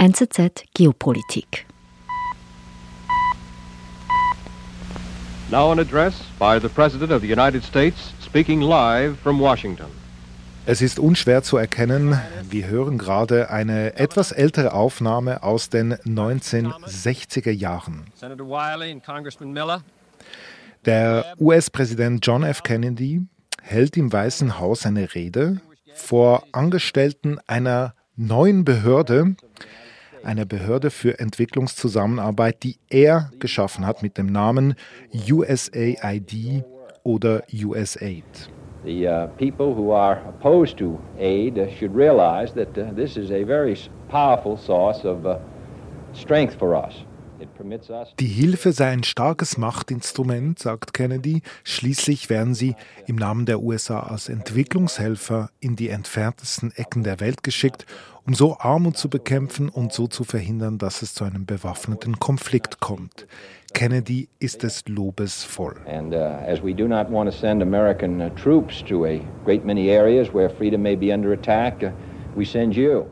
NZZ Geopolitik. Now an address by the President of the United States, speaking live from Washington. Es ist unschwer zu erkennen, wir hören gerade eine etwas ältere Aufnahme aus den 1960er Jahren. Senator Wiley and Congressman Miller. Der US-Präsident John F. Kennedy hält im Weißen Haus eine Rede vor Angestellten einer neuen Behörde, einer Behörde für Entwicklungszusammenarbeit, die er geschaffen hat mit dem Namen USAID oder USAID. The people who are opposed to aid should realize that this is a very powerful source of strength for us. It permits us. Die Hilfe sei ein starkes Machtinstrument, sagt Kennedy. Schließlich werden sie im Namen der USA als Entwicklungshelfer in die entferntesten Ecken der Welt geschickt, um so Armut zu bekämpfen und so zu verhindern, dass es zu einem bewaffneten Konflikt kommt. Kennedy ist des Lobes voll. And as we do not want to send American troops to a great many areas where freedom may be under attack, we send you.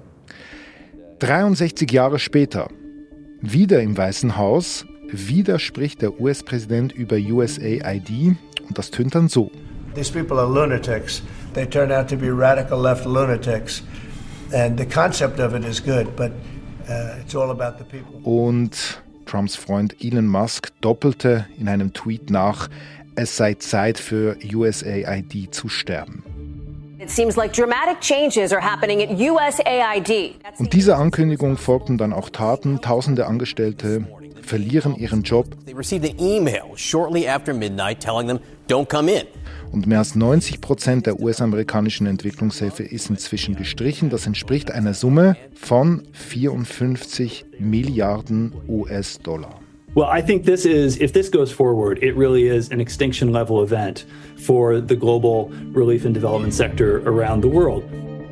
63 Jahre später, wieder im Weißen Haus, wieder spricht der US-Präsident über USAID und das tönt dann so. These people are lunatics. They turn out to be radical left lunatics. And the concept of it is good, but it's all about the people. Und Trumps Freund Elon Musk doppelte in einem Tweet nach, es sei Zeit für USAID zu sterben. It seems like dramatic changes are happening at USAID. Und dieser Ankündigung folgten dann auch Taten. Tausende Angestellte verlieren ihren Job. They received an email shortly after midnight telling them, don't come in. Und mehr als 90% der US-amerikanischen Entwicklungshilfe ist inzwischen gestrichen. Das entspricht einer Summe von 54 Milliarden US-Dollar. Well, I think this is, if this goes forward, it really is an extinction-level event for the global relief and development sector around the world.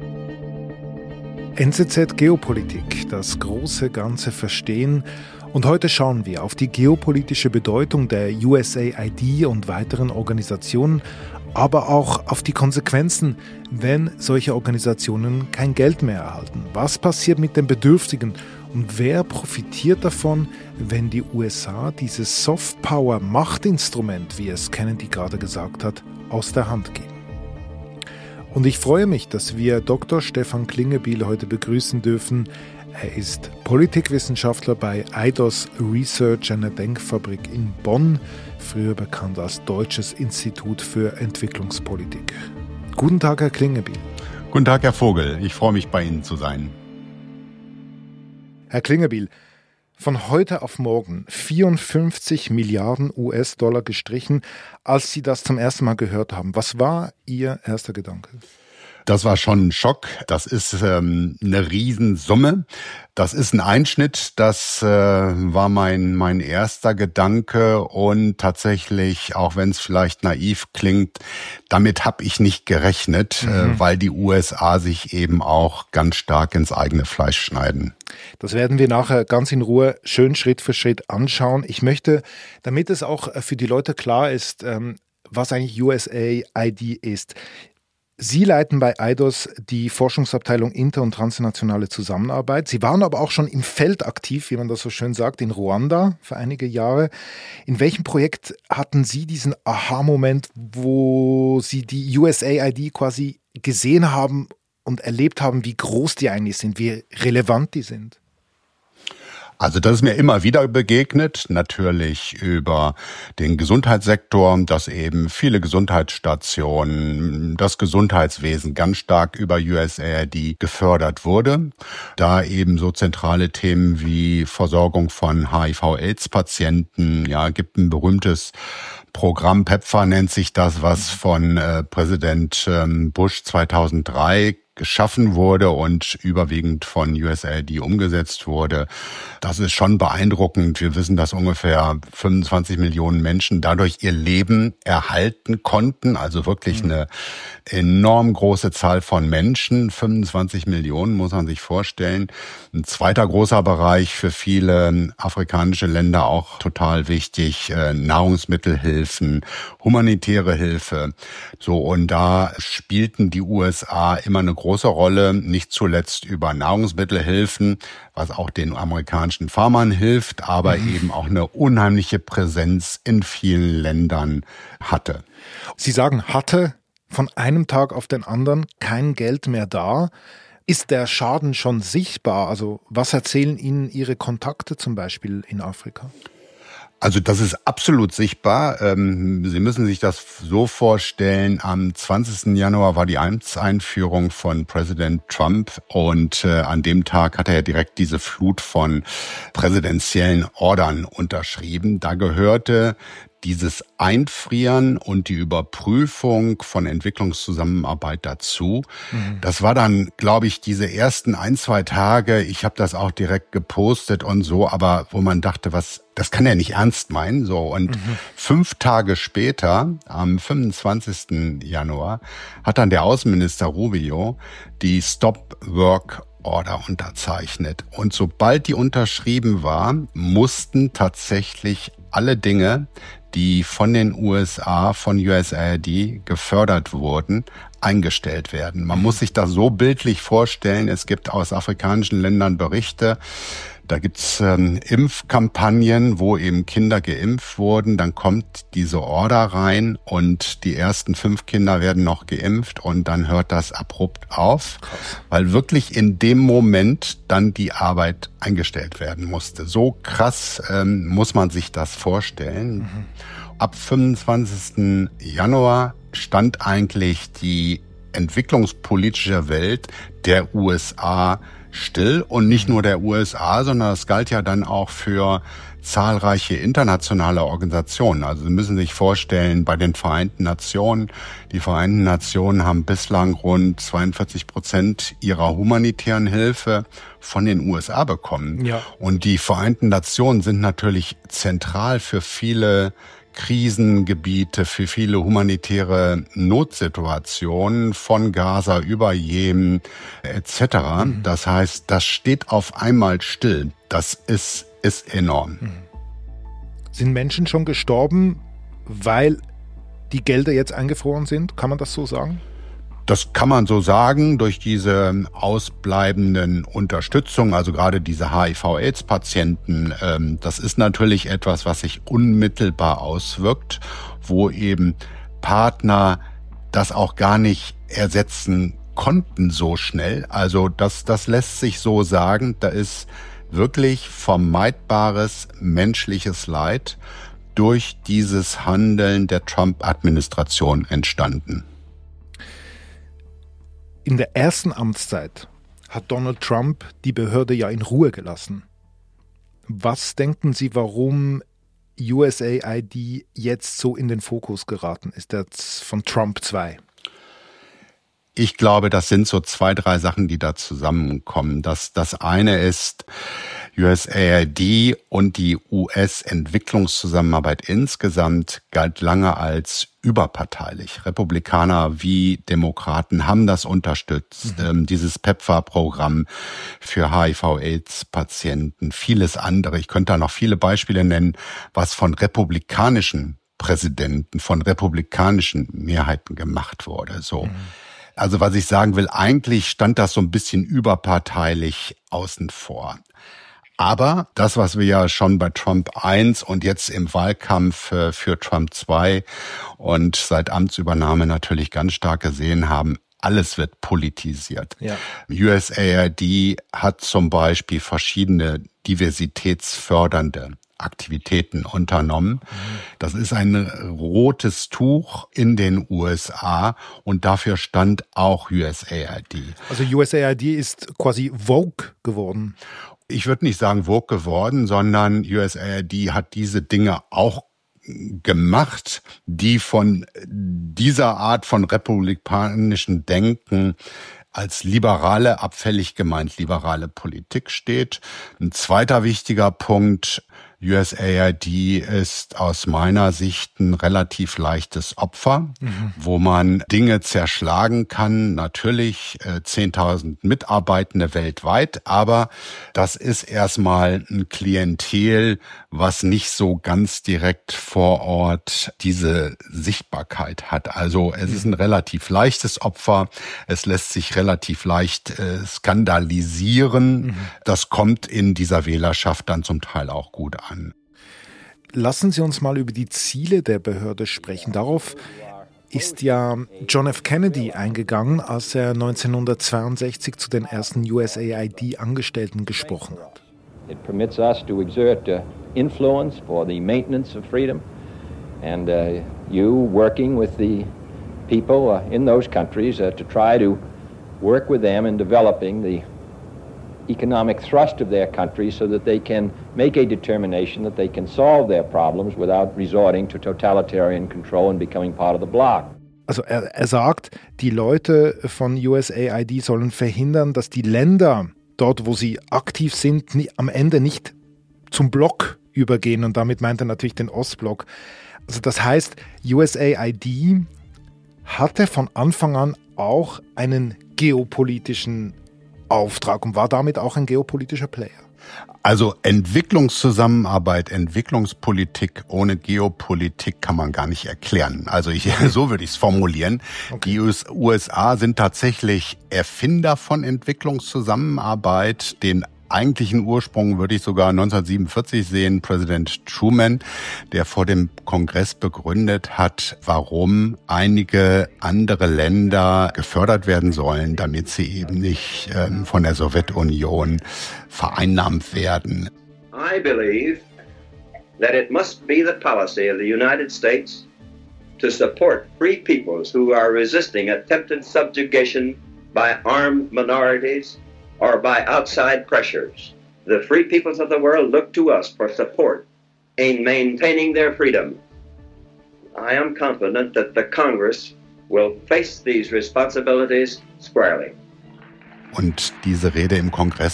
NZZ Geopolitik, das große Ganze verstehen. Und heute schauen wir auf die geopolitische Bedeutung der USAID und weiteren Organisationen, aber auch auf die Konsequenzen, wenn solche Organisationen kein Geld mehr erhalten. Was passiert mit den Bedürftigen und wer profitiert davon, wenn die USA dieses Soft-Power-Machtinstrument, wie es Kennedy gerade gesagt hat, aus der Hand geben? Und ich freue mich, dass wir Dr. Stefan Klingebiel heute begrüßen dürfen. Er ist Politikwissenschaftler bei Eidos Research, einer Denkfabrik in Bonn, früher bekannt als Deutsches Institut für Entwicklungspolitik. Guten Tag, Herr Klingebiel. Guten Tag, Herr Vogel. Ich freue mich, bei Ihnen zu sein. Herr Klingebiel, von heute auf morgen 54 Milliarden US-Dollar gestrichen. Als Sie das zum ersten Mal gehört haben, was war Ihr erster Gedanke? Das war schon ein Schock. Das ist eine Riesensumme. Das ist ein Einschnitt. Das war mein erster Gedanke. Und tatsächlich, auch wenn es vielleicht naiv klingt, damit habe ich nicht gerechnet, weil die USA sich eben auch ganz stark ins eigene Fleisch schneiden. Das werden wir nachher ganz in Ruhe schön Schritt für Schritt anschauen. Ich möchte, damit es auch für die Leute klar ist, was eigentlich USAID ist. Sie leiten bei Eidos die Forschungsabteilung Inter- und Transnationale Zusammenarbeit. Sie waren aber auch schon im Feld aktiv, wie man das so schön sagt, in Ruanda für einige Jahre. In welchem Projekt hatten Sie diesen Aha-Moment, wo Sie die USAID quasi gesehen haben und erlebt haben, wie groß die eigentlich sind, wie relevant die sind? Also das ist mir immer wieder begegnet, natürlich über den Gesundheitssektor, dass eben viele Gesundheitsstationen, das Gesundheitswesen ganz stark über USAID gefördert wurde. Da eben so zentrale Themen wie Versorgung von HIV-AIDS-Patienten, ja, gibt ein berühmtes Programm, PEPFAR nennt sich das, was von Präsident Bush 2003 geschaffen wurde und überwiegend von USAID umgesetzt wurde. Das ist schon beeindruckend. Wir wissen, dass ungefähr 25 Millionen Menschen dadurch ihr Leben erhalten konnten. Also wirklich eine enorm große Zahl von Menschen. 25 Millionen muss man sich vorstellen. Ein zweiter großer Bereich für viele afrikanische Länder auch total wichtig. Nahrungsmittelhilfe. Lebensmittelhilfen, humanitäre Hilfe. So, und da spielten die USA immer eine große Rolle, nicht zuletzt über Nahrungsmittelhilfen, was auch den amerikanischen Farmern hilft, aber eben auch eine unheimliche Präsenz in vielen Ländern hatte. Sie sagen, hatte von einem Tag auf den anderen kein Geld mehr da. Ist der Schaden schon sichtbar? Also was erzählen Ihnen Ihre Kontakte zum Beispiel in Afrika? Also das ist absolut sichtbar. Sie müssen sich das so vorstellen, am 20. Januar war die Amtseinführung von Präsident Trump und an dem Tag hat er direkt diese Flut von präsidentiellen Ordern unterschrieben. Da gehörte dieses Einfrieren und die Überprüfung von Entwicklungszusammenarbeit dazu. Das war dann, glaube ich, diese ersten 1-2 Tage, ich habe das auch direkt gepostet und so, aber wo man dachte, das kann er nicht ernst meinen. So, und 5 Tage später, am 25. Januar, hat dann der Außenminister Rubio die Stop-Work-Order unterzeichnet. Und sobald die unterschrieben war, mussten tatsächlich alle Dinge, die von den USA, von USAID gefördert wurden, eingestellt werden. Man muss sich das so bildlich vorstellen. Es gibt aus afrikanischen Ländern Berichte, da gibt's Impfkampagnen, wo eben Kinder geimpft wurden. Dann kommt diese Order rein und die ersten 5 Kinder werden noch geimpft und dann hört das abrupt auf, weil wirklich in dem Moment dann die Arbeit eingestellt werden musste. So krass muss man sich das vorstellen. Ab 25. Januar stand eigentlich die entwicklungspolitische Welt der USA still und nicht nur der USA, sondern das galt ja dann auch für zahlreiche internationale Organisationen. Also Sie müssen sich vorstellen, bei den Vereinten Nationen, die Vereinten Nationen haben bislang rund 42% ihrer humanitären Hilfe von den USA bekommen. Ja. Und die Vereinten Nationen sind natürlich zentral für viele Krisengebiete, für viele humanitäre Notsituationen von Gaza über Jemen etc. Das heißt, das steht auf einmal still. Das ist enorm. Sind Menschen schon gestorben, weil die Gelder jetzt eingefroren sind? Kann man das so sagen? Das kann man so sagen, durch diese ausbleibenden Unterstützung, also gerade diese HIV-AIDS-Patienten, das ist natürlich etwas, was sich unmittelbar auswirkt, wo eben Partner das auch gar nicht ersetzen konnten so schnell. Also das lässt sich so sagen, da ist wirklich vermeidbares menschliches Leid durch dieses Handeln der Trump-Administration entstanden. In der ersten Amtszeit hat Donald Trump die Behörde ja in Ruhe gelassen. Was denken Sie, warum USAID jetzt so in den Fokus geraten ist, jetzt von Trump 2? Ich glaube, das sind so 2, 3 Sachen, die da zusammenkommen. Das eine ist, USAID und die US-Entwicklungszusammenarbeit insgesamt galt lange als überparteilich. Republikaner wie Demokraten haben das unterstützt. Dieses PEPFAR-Programm für HIV-AIDS-Patienten, vieles andere. Ich könnte da noch viele Beispiele nennen, was von republikanischen Präsidenten, von republikanischen Mehrheiten gemacht wurde. So. Also was ich sagen will, eigentlich stand das so ein bisschen überparteilich außen vor. Aber das, was wir ja schon bei Trump 1 und jetzt im Wahlkampf für Trump 2 und seit Amtsübernahme natürlich ganz stark gesehen haben, alles wird politisiert. Ja. USAID hat zum Beispiel verschiedene diversitätsfördernde Aktivitäten unternommen. Das ist ein rotes Tuch in den USA und dafür stand auch USAID. Also USAID ist quasi Vogue geworden. Ich würde nicht sagen Vogue geworden, sondern USAID hat diese Dinge auch gemacht, die von dieser Art von republikanischen Denken als liberale, abfällig gemeint liberale Politik steht. Ein zweiter wichtiger Punkt, USAID ist aus meiner Sicht ein relativ leichtes Opfer, wo man Dinge zerschlagen kann. Natürlich 10.000 Mitarbeitende weltweit, aber das ist erstmal ein Klientel, was nicht so ganz direkt vor Ort diese Sichtbarkeit hat. Also es ist ein relativ leichtes Opfer. Es lässt sich relativ leicht skandalisieren. Das kommt in dieser Wählerschaft dann zum Teil auch gut an. Lassen Sie uns mal über die Ziele der Behörde sprechen. Darauf ist ja John F. Kennedy eingegangen, als er 1962 zu den ersten USAID-Angestellten gesprochen hat. It permits us to exert influence for the maintenance of freedom, and you working with the people in those countries to try to work with them in developing the economic thrust of their country so that they can make a determination that they can solve their problems without resorting to totalitarian control and becoming part of the bloc. Also er sagt, die Leute von USAID sollen verhindern, dass die Länder dort, wo sie aktiv sind, am Ende nicht zum Block übergehen. Und damit meint er natürlich den Ostblock. Also das heißt, USAID hatte von Anfang an auch einen geopolitischen Auftrag und war damit auch ein geopolitischer Player. Also Entwicklungszusammenarbeit, Entwicklungspolitik ohne Geopolitik kann man gar nicht erklären. Also so würde ich es formulieren. Okay. Die USA sind tatsächlich Erfinder von Entwicklungszusammenarbeit. Den eigentlichen Ursprung würde ich sogar 1947 sehen. Präsident Truman, der vor dem Kongress begründet hat, warum einige andere Länder gefördert werden sollen, damit sie eben nicht von der Sowjetunion vereinnahmt werden. I believe that it must be the policy of the United States to support free peoples who are resisting attempted subjugation by armed minorities or by outside pressures. The free peoples of the world look to us for support in maintaining their freedom. I am confident that the Congress will face these responsibilities squarely. Und diese Rede im Kongress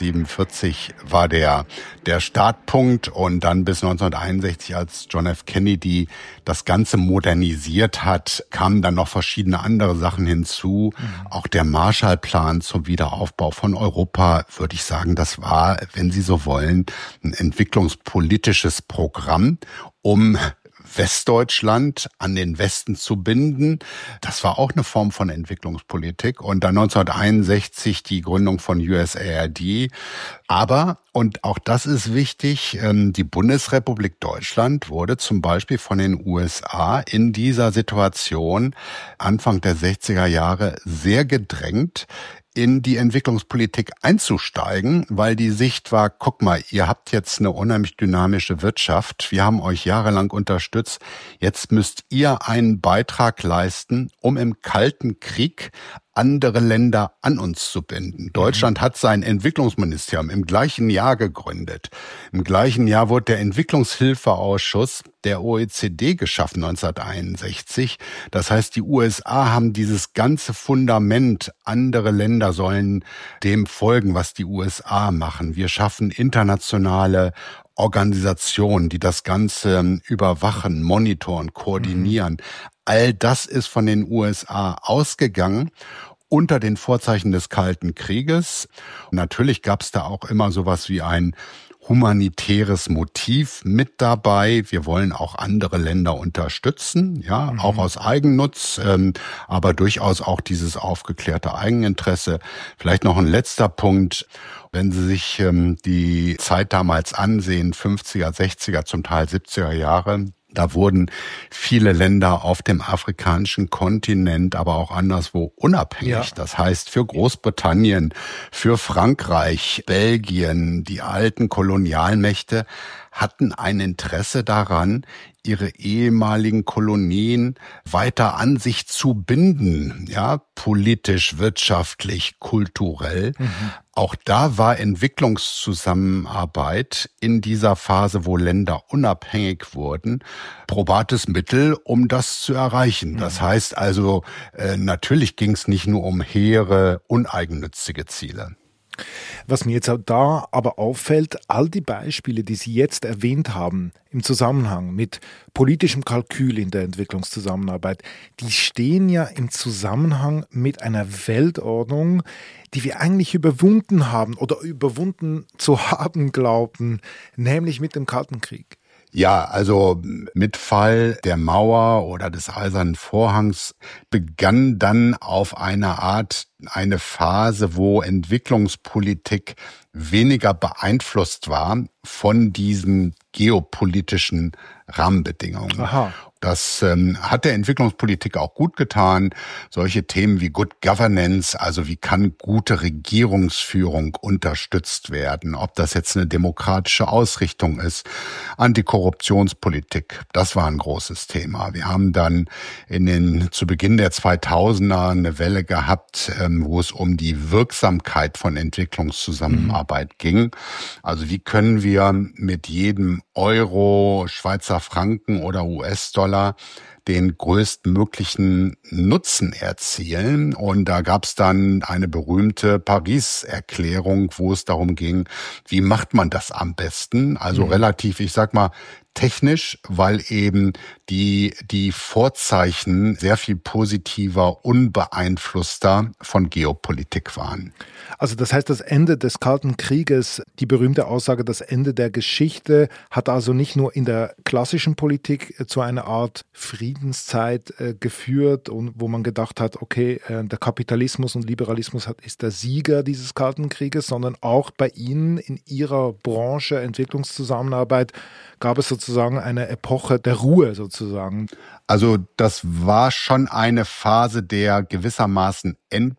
1947 war der Startpunkt und dann bis 1961, als John F. Kennedy das Ganze modernisiert hat, kamen dann noch verschiedene andere Sachen hinzu. Auch der Marshallplan zum Wiederaufbau von Europa, würde ich sagen, das war, wenn Sie so wollen, ein entwicklungspolitisches Programm, um Westdeutschland an den Westen zu binden. Das war auch eine Form von Entwicklungspolitik. Und dann 1961 die Gründung von USAID. Aber, und auch das ist wichtig, die Bundesrepublik Deutschland wurde zum Beispiel von den USA in dieser Situation Anfang der 60er Jahre sehr gedrängt, in die Entwicklungspolitik einzusteigen, weil die Sicht war, guck mal, ihr habt jetzt eine unheimlich dynamische Wirtschaft, wir haben euch jahrelang unterstützt, jetzt müsst ihr einen Beitrag leisten, um im Kalten Krieg andere Länder an uns zu binden. Deutschland hat sein Entwicklungsministerium im gleichen Jahr gegründet. Im gleichen Jahr wurde der Entwicklungshilfeausschuss der OECD geschaffen, 1961. Das heißt, die USA haben dieses ganze Fundament, andere Länder sollen dem folgen, was die USA machen. Wir schaffen internationale Organisationen, die das Ganze überwachen, monitoren, koordinieren. All das ist von den USA ausgegangen unter den Vorzeichen des Kalten Krieges. Natürlich gab es da auch immer sowas wie ein humanitäres Motiv mit dabei. Wir wollen auch andere Länder unterstützen, ja, auch aus Eigennutz, aber durchaus auch dieses aufgeklärte Eigeninteresse. Vielleicht noch ein letzter Punkt. Wenn Sie sich die Zeit damals ansehen, 50er, 60er, zum Teil 70er Jahre, da wurden viele Länder auf dem afrikanischen Kontinent, aber auch anderswo unabhängig. Ja. Das heißt, für Großbritannien, für Frankreich, Belgien, die alten Kolonialmächte hatten ein Interesse daran, ihre ehemaligen Kolonien weiter an sich zu binden, ja, politisch, wirtschaftlich, kulturell. Auch da war Entwicklungszusammenarbeit in dieser Phase, wo Länder unabhängig wurden, probates Mittel, um das zu erreichen. Das heißt also, natürlich ging es nicht nur um hehre, uneigennützige Ziele. Was mir jetzt da aber auffällt, all die Beispiele, die Sie jetzt erwähnt haben, im Zusammenhang mit politischem Kalkül in der Entwicklungszusammenarbeit, die stehen ja im Zusammenhang mit einer Weltordnung, die wir eigentlich überwunden haben oder überwunden zu haben glauben, nämlich mit dem Kalten Krieg. Ja, also mit Fall der Mauer oder des Eisernen Vorhangs begann dann auf eine Art eine Phase, wo Entwicklungspolitik weniger beeinflusst war von diesen geopolitischen Rahmenbedingungen. Aha. Das hat der Entwicklungspolitik auch gut getan. Solche Themen wie Good Governance, also wie kann gute Regierungsführung unterstützt werden, ob das jetzt eine demokratische Ausrichtung ist, Antikorruptionspolitik, das war ein großes Thema. Wir haben dann zu Beginn der 2000er eine Welle gehabt, wo es um die Wirksamkeit von Entwicklungszusammenarbeit ging. Also wie können wir mit jedem Euro, Schweizer Franken oder US-Dollar den größtmöglichen Nutzen erzielen. Und da gab es dann eine berühmte Paris-Erklärung, wo es darum ging, wie macht man das am besten? Also relativ, ich sag mal, technisch, weil eben die Vorzeichen sehr viel positiver, unbeeinflusster von Geopolitik waren. Also das heißt, das Ende des Kalten Krieges, die berühmte Aussage, das Ende der Geschichte, hat also nicht nur in der klassischen Politik zu einer Art Friedenszeit geführt, und wo man gedacht hat, okay, der Kapitalismus und Liberalismus ist der Sieger dieses Kalten Krieges, sondern auch bei Ihnen in Ihrer Branche Entwicklungszusammenarbeit gab es sozusagen eine Epoche der Ruhe sozusagen. Also das war schon eine Phase der gewissermaßen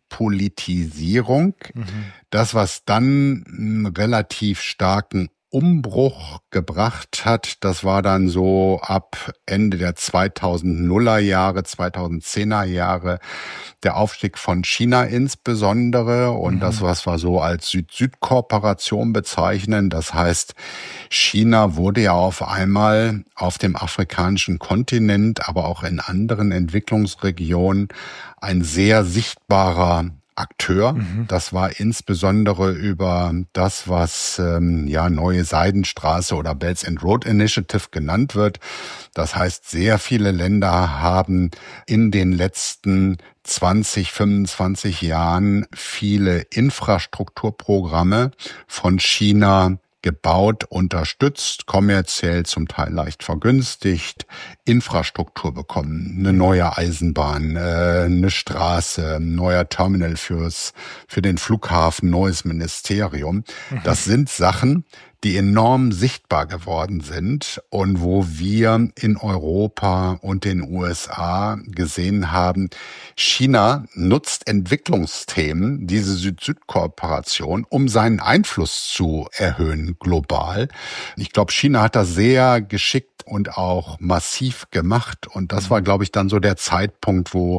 Entpolitisierung. Das, was dann einen relativ starken Umbruch gebracht hat, das war dann so ab Ende der 2000er Jahre, 2010er Jahre, der Aufstieg von China insbesondere und das, was wir so als Süd-Süd-Kooperation bezeichnen. Das heißt, China wurde ja auf einmal auf dem afrikanischen Kontinent, aber auch in anderen Entwicklungsregionen ein sehr sichtbarer Akteur. Das war insbesondere über das, was Neue Seidenstraße oder Belt and Road Initiative genannt wird. Das heißt, sehr viele Länder haben in den letzten 20, 25 Jahren viele Infrastrukturprogramme von China gebaut, unterstützt, kommerziell zum Teil leicht vergünstigt, Infrastruktur bekommen, eine neue Eisenbahn, eine Straße, ein neuer Terminal für den Flughafen, neues Ministerium. Das sind Sachen, die enorm sichtbar geworden sind und wo wir in Europa und den USA gesehen haben, China nutzt Entwicklungsthemen, diese Süd-Süd-Kooperation, um seinen Einfluss zu erhöhen global. Ich glaube, China hat das sehr geschickt und auch massiv gemacht und das war, glaube ich, dann so der Zeitpunkt, wo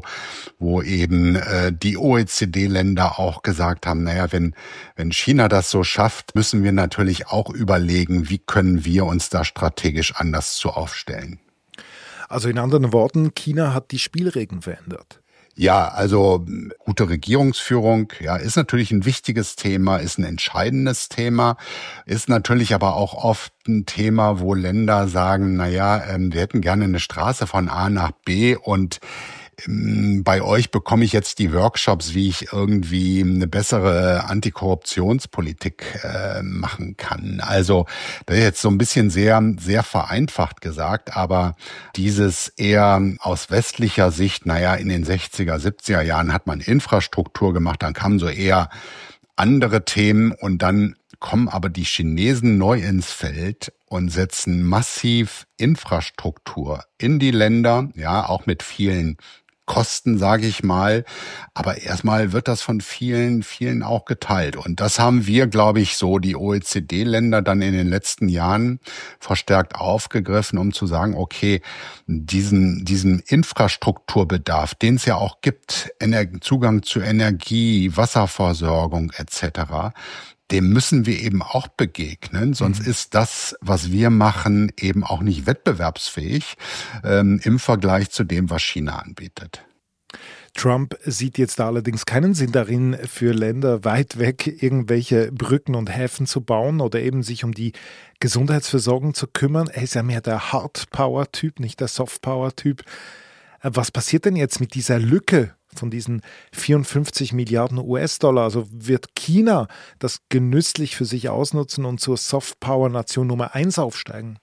eben die OECD-Länder auch gesagt haben, naja, wenn China das so schafft, müssen wir natürlich auch überlegen, wie können wir uns da strategisch anders zu aufstellen. Also in anderen Worten, China hat die Spielregeln verändert. Ja, also gute Regierungsführung, ja, ist natürlich ein wichtiges Thema, ist ein entscheidendes Thema, ist natürlich aber auch oft ein Thema, wo Länder sagen, naja, wir hätten gerne eine Straße von A nach B und bei euch bekomme ich jetzt die Workshops, wie ich irgendwie eine bessere Antikorruptionspolitik machen kann. Also das ist jetzt so ein bisschen sehr, sehr vereinfacht gesagt, aber dieses eher aus westlicher Sicht, naja, in den 60er, 70er Jahren hat man Infrastruktur gemacht, dann kamen so eher andere Themen und dann kommen aber die Chinesen neu ins Feld und setzen massiv Infrastruktur in die Länder, ja, auch mit vielen Kosten, sage ich mal. Aber erstmal wird das von vielen auch geteilt. Und das haben wir, glaube ich, so die OECD-Länder dann in den letzten Jahren verstärkt aufgegriffen, um zu sagen, okay, diesen Infrastrukturbedarf, den es ja auch gibt, Zugang zu Energie, Wasserversorgung etc., dem müssen wir eben auch begegnen, sonst ist das, was wir machen, eben auch nicht wettbewerbsfähig im Vergleich zu dem, was China anbietet. Trump sieht jetzt da allerdings keinen Sinn darin, für Länder weit weg irgendwelche Brücken und Häfen zu bauen oder eben sich um die Gesundheitsversorgung zu kümmern. Er ist ja mehr der Hard-Power-Typ, nicht der Soft-Power-Typ. Was passiert denn jetzt mit dieser Lücke von diesen 54 Milliarden US-Dollar? Also wird China das genüsslich für sich ausnutzen und zur Soft-Power-Nation Nummer 1 aufsteigen?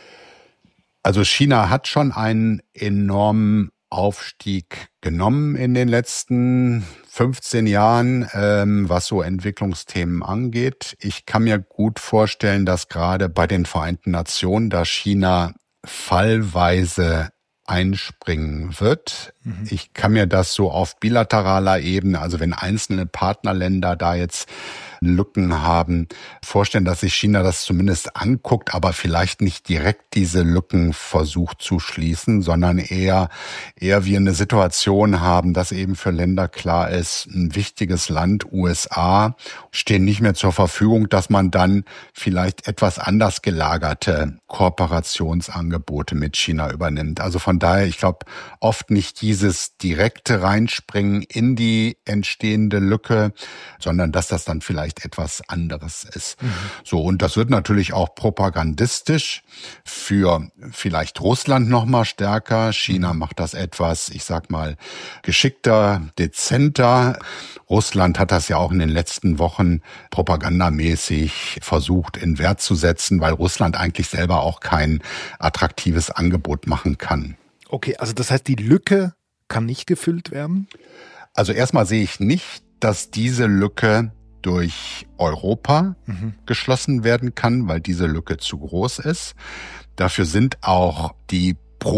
Also China hat schon einen enormen Aufstieg genommen in den letzten 15 Jahren, was so Entwicklungsthemen angeht. Ich kann mir gut vorstellen, dass gerade bei den Vereinten Nationen, da China fallweise einspringen wird. Ich kann mir das so auf bilateraler Ebene, also wenn einzelne Partnerländer da jetzt Lücken haben, vorstellen, dass sich China das zumindest anguckt, aber vielleicht nicht direkt diese Lücken versucht zu schließen, sondern eher wir eine Situation haben, dass eben für Länder klar ist, ein wichtiges Land, USA, stehen nicht mehr zur Verfügung, dass man dann vielleicht etwas anders gelagerte Kooperationsangebote mit China übernimmt. Also von daher, ich glaube, oft nicht dieses direkte Reinspringen in die entstehende Lücke, sondern dass das dann vielleicht etwas anderes ist. So, und das wird natürlich auch propagandistisch für vielleicht Russland noch mal stärker. China macht das etwas, ich sag mal, geschickter, dezenter. Russland hat das ja auch in den letzten Wochen propagandamäßig versucht in Wert zu setzen, weil Russland eigentlich selber auch kein attraktives Angebot machen kann. Okay, also das heißt, die Lücke kann nicht gefüllt werden? Also erstmal sehe ich nicht, dass diese Lücke durch Europa geschlossen werden kann, weil diese Lücke zu groß ist. Dafür sind auch die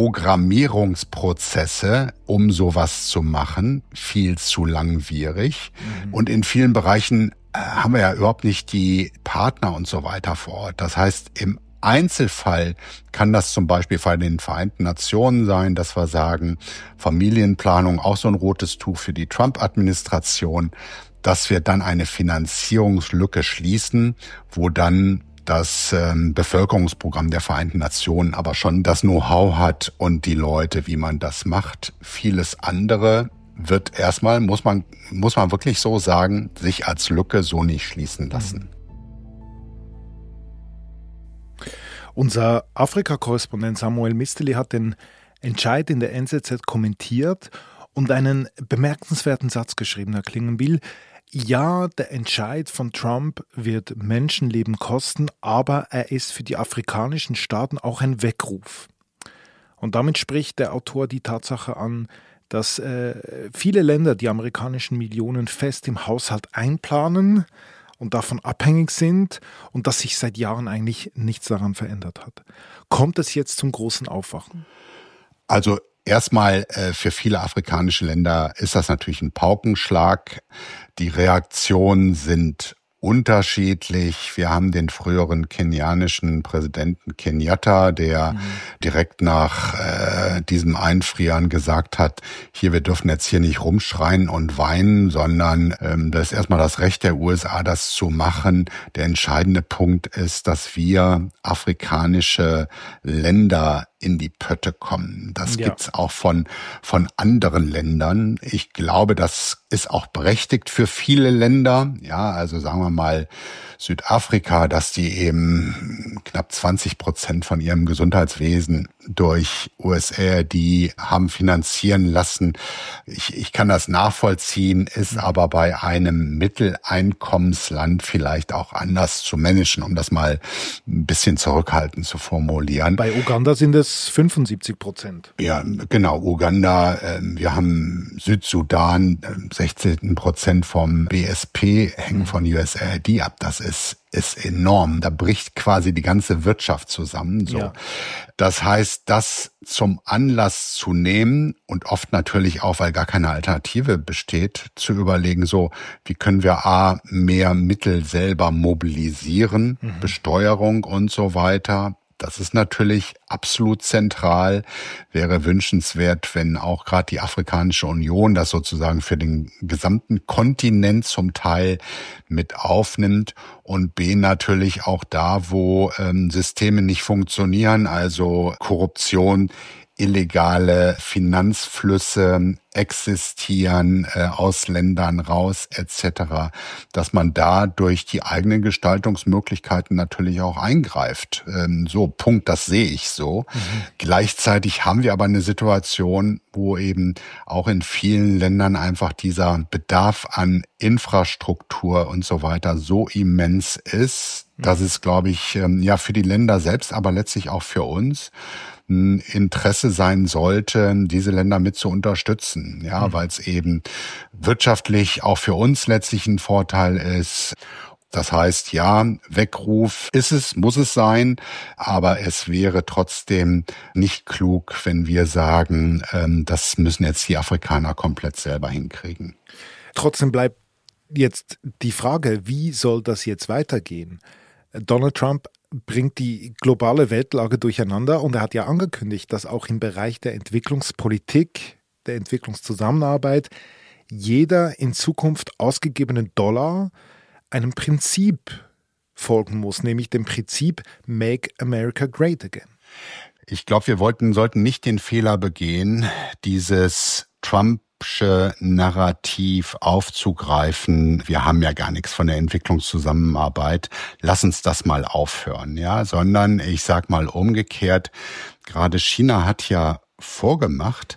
Programmierungsprozesse, um sowas zu machen, viel zu langwierig. Und in vielen Bereichen haben wir ja überhaupt nicht die Partner und so weiter vor Ort. Das heißt, im Einzelfall kann das zum Beispiel bei den Vereinten Nationen sein, dass wir sagen, Familienplanung, auch so ein rotes Tuch für die Trump-Administration, dass wir dann eine Finanzierungslücke schließen, wo dann das Bevölkerungsprogramm der Vereinten Nationen aber schon das Know-how hat und die Leute, wie man das macht. Vieles andere wird erstmal, muss man wirklich so sagen, sich als Lücke so nicht schließen lassen. Unser Afrika-Korrespondent Samuel Misteli hat den Entscheid in der NZZ kommentiert und einen bemerkenswerten Satz geschrieben, Herr Klingenbiel. Ja, der Entscheid von Trump wird Menschenleben kosten, aber er ist für die afrikanischen Staaten auch ein Weckruf. Und damit spricht der Autor die Tatsache an, dass viele Länder die amerikanischen Millionen fest im Haushalt einplanen und davon abhängig sind und dass sich seit Jahren eigentlich nichts daran verändert hat. Kommt es jetzt zum großen Aufwachen? Also erstmal für viele afrikanische Länder ist das natürlich ein Paukenschlag. Die Reaktionen sind unterschiedlich. Wir haben den früheren kenianischen Präsidenten Kenyatta, der direkt nach diesem Einfrieren gesagt hat, wir dürfen jetzt hier nicht rumschreien und weinen, sondern das ist erstmal das Recht der USA, das zu machen. Der entscheidende Punkt ist, dass wir afrikanische Länder in die Pötte kommen. Das gibt's auch von anderen Ländern. Ich glaube, das ist auch berechtigt für viele Länder. Ja, also sagen wir mal Südafrika, dass die eben knapp 20% von ihrem Gesundheitswesen durch USAID haben finanzieren lassen. Ich kann das nachvollziehen, ist aber bei einem Mitteleinkommensland vielleicht auch anders zu managen, um das mal ein bisschen zurückhaltend zu formulieren. Bei Uganda sind es 75%. Ja, genau, Uganda. Wir haben Südsudan, 16% vom BSP hängen von USAID ab. Das ist enorm. Da bricht quasi die ganze Wirtschaft zusammen. So. Ja. Das heißt, das zum Anlass zu nehmen und oft natürlich auch, weil gar keine Alternative besteht, zu überlegen, so, wie können wir mehr Mittel selber mobilisieren, Besteuerung und so weiter. Das ist natürlich absolut zentral, wäre wünschenswert, wenn auch gerade die Afrikanische Union das sozusagen für den gesamten Kontinent zum Teil mit aufnimmt und B natürlich auch da, wo Systeme nicht funktionieren, also Korruption illegale Finanzflüsse existieren, aus Ländern raus etc., dass man da durch die eigenen Gestaltungsmöglichkeiten natürlich auch eingreift. Punkt, das sehe ich so. Gleichzeitig haben wir aber eine Situation, wo eben auch in vielen Ländern einfach dieser Bedarf an Infrastruktur und so weiter so immens ist, dass es, glaube ich, für die Länder selbst, aber letztlich auch für uns ein Interesse sein sollte, diese Länder mit zu unterstützen, weil es eben wirtschaftlich auch für uns letztlich ein Vorteil ist. Das heißt, Weckruf muss es sein, aber es wäre trotzdem nicht klug, wenn wir sagen, das müssen jetzt die Afrikaner komplett selber hinkriegen. Trotzdem bleibt jetzt die Frage, wie soll das jetzt weitergehen? Donald Trump bringt die globale Weltlage durcheinander und er hat ja angekündigt, dass auch im Bereich der Entwicklungspolitik, der Entwicklungszusammenarbeit jeder in Zukunft ausgegebene Dollar einem Prinzip folgen muss, nämlich dem Prinzip Make America Great Again. Ich glaube, wir sollten nicht den Fehler begehen, dieses Trumpsche Narrativ aufzugreifen. Wir haben ja gar nichts von der Entwicklungszusammenarbeit. Lass uns das mal aufhören, sondern ich sag mal umgekehrt, gerade China hat ja vorgemacht,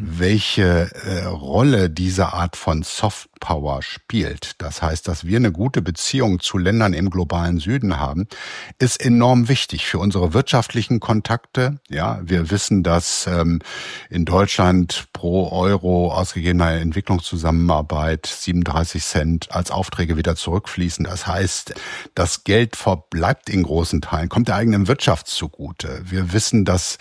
welche Rolle diese Art von Softpower spielt. Das heißt, dass wir eine gute Beziehung zu Ländern im globalen Süden haben, ist enorm wichtig für unsere wirtschaftlichen Kontakte. Wir wissen, dass in Deutschland pro Euro ausgegebener Entwicklungszusammenarbeit 37 Cent als Aufträge wieder zurückfließen. Das heißt, das Geld verbleibt in großen Teilen, kommt der eigenen Wirtschaft zugute. Wir wissen, dass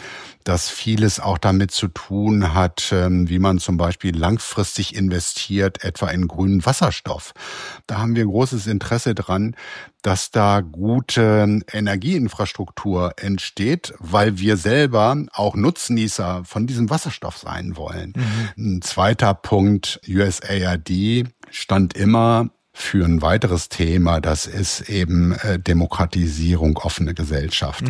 vieles auch damit zu tun hat, wie man zum Beispiel langfristig investiert, etwa in grünen Wasserstoff. Da haben wir großes Interesse dran, dass da gute Energieinfrastruktur entsteht, weil wir selber auch Nutznießer von diesem Wasserstoff sein wollen. Ein zweiter Punkt, USAID stand immer für ein weiteres Thema, das ist eben Demokratisierung, offene Gesellschaft.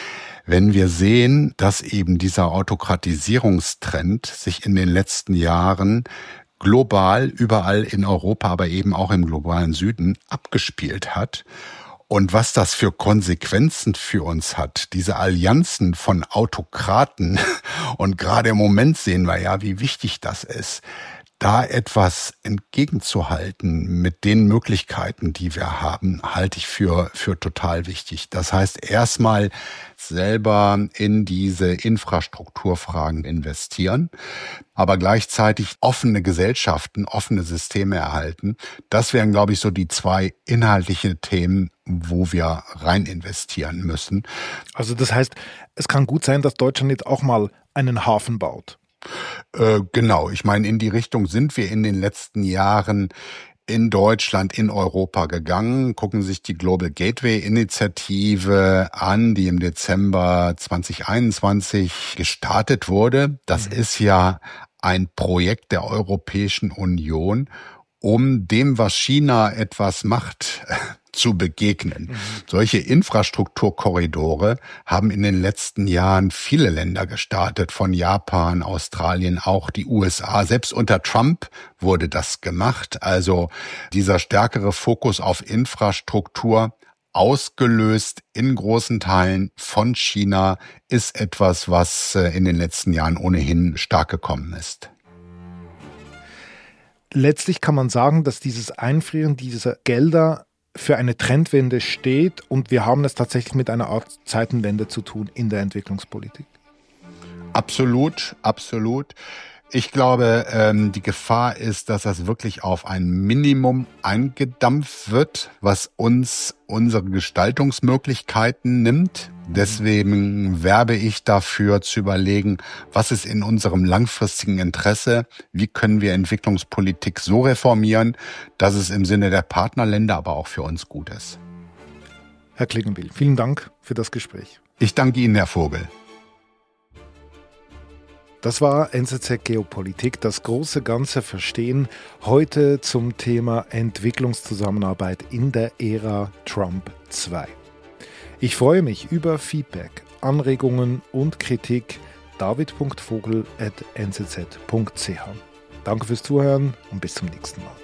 Wenn wir sehen, dass eben dieser Autokratisierungstrend sich in den letzten Jahren global, überall in Europa, aber eben auch im globalen Süden abgespielt hat und was das für Konsequenzen für uns hat, diese Allianzen von Autokraten, und gerade im Moment sehen wir wie wichtig das ist, da etwas entgegenzuhalten mit den Möglichkeiten, die wir haben, halte ich für total wichtig. Das heißt, erstmal selber in diese Infrastrukturfragen investieren, aber gleichzeitig offene Gesellschaften, offene Systeme erhalten. Das wären, glaube ich, so die zwei inhaltliche Themen, wo wir rein investieren müssen. Also das heißt, es kann gut sein, dass Deutschland jetzt auch mal einen Hafen baut. Genau, ich meine, in die Richtung sind wir in den letzten Jahren in Deutschland, in Europa gegangen. Gucken sich die Global Gateway Initiative an, die im Dezember 2021 gestartet wurde. Das ist ja ein Projekt der Europäischen Union, um dem, was China etwas macht, zu begegnen. Solche Infrastrukturkorridore haben in den letzten Jahren viele Länder gestartet, von Japan, Australien, auch die USA. Selbst unter Trump wurde das gemacht. Also dieser stärkere Fokus auf Infrastruktur, ausgelöst in großen Teilen von China, ist etwas, was in den letzten Jahren ohnehin stark gekommen ist. Letztlich kann man sagen, dass dieses Einfrieren dieser Gelder für eine Trendwende steht und wir haben es tatsächlich mit einer Art Zeitenwende zu tun in der Entwicklungspolitik. Absolut, absolut. Ich glaube, die Gefahr ist, dass das wirklich auf ein Minimum eingedampft wird, was uns unsere Gestaltungsmöglichkeiten nimmt. Deswegen werbe ich dafür zu überlegen, was ist in unserem langfristigen Interesse, wie können wir Entwicklungspolitik so reformieren, dass es im Sinne der Partnerländer, aber auch für uns gut ist. Herr Klingenbiel, vielen Dank für das Gespräch. Ich danke Ihnen, Herr Vogel. Das war NZZ Geopolitik, das große Ganze verstehen, heute zum Thema Entwicklungszusammenarbeit in der Ära Trump 2. Ich freue mich über Feedback, Anregungen und Kritik david.vogel@nzz.ch. Danke fürs Zuhören und bis zum nächsten Mal.